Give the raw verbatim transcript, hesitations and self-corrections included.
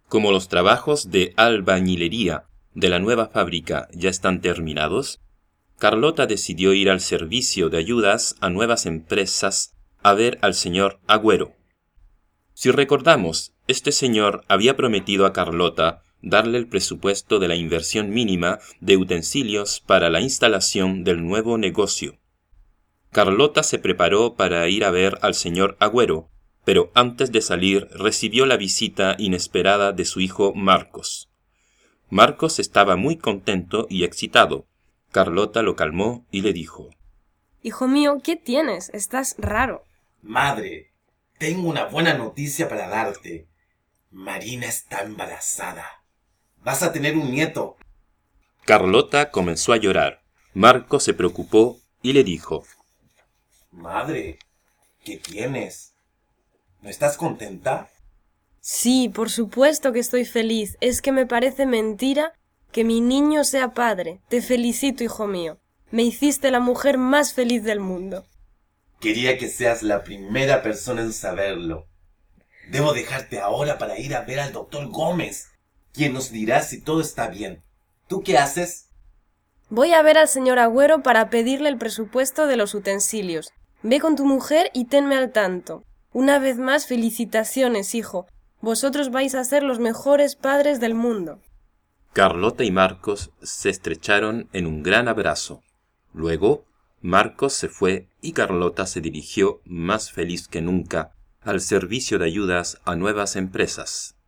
Como los trabajos de albañilería de la nueva fábrica ya están terminados, Carlota decidió ir al servicio de ayudas a nuevas empresas a ver al señor Agüero. Si recordamos, este señor había prometido a Carlota darle el presupuesto de la inversión mínima de utensilios para la instalación del nuevo negocio. Carlota se preparó para ir a ver al señor Agüero, pero antes de salir recibió la visita inesperada de su hijo Marcos. Marcos estaba muy contento y excitado. Carlota lo calmó y le dijo: Hijo mío, ¿qué tienes? Estás raro. Madre, tengo una buena noticia para darte. Marina está embarazada. Vas a tener un nieto. Carlota comenzó a llorar. Marcos se preocupó y le dijo: Madre, ¿qué tienes? ¿No estás contenta? Sí, por supuesto que estoy feliz. Es que me parece mentira que mi niño sea padre. Te felicito, hijo mío. Me hiciste la mujer más feliz del mundo. Quería que seas la primera persona en saberlo. Debo dejarte ahora para ir a ver al doctor Gómez, quien nos dirá si todo está bien. ¿Tú qué haces? Voy a ver al señor Agüero para pedirle el presupuesto de los utensilios. Ve con tu mujer y tenme al tanto. Una vez más, felicitaciones, hijo. Vosotros vais a ser los mejores padres del mundo. Carlota y Marcos se estrecharon en un gran abrazo. Luego, Marcos se fue y Carlota se dirigió más feliz que nunca al servicio de ayudas a nuevas empresas.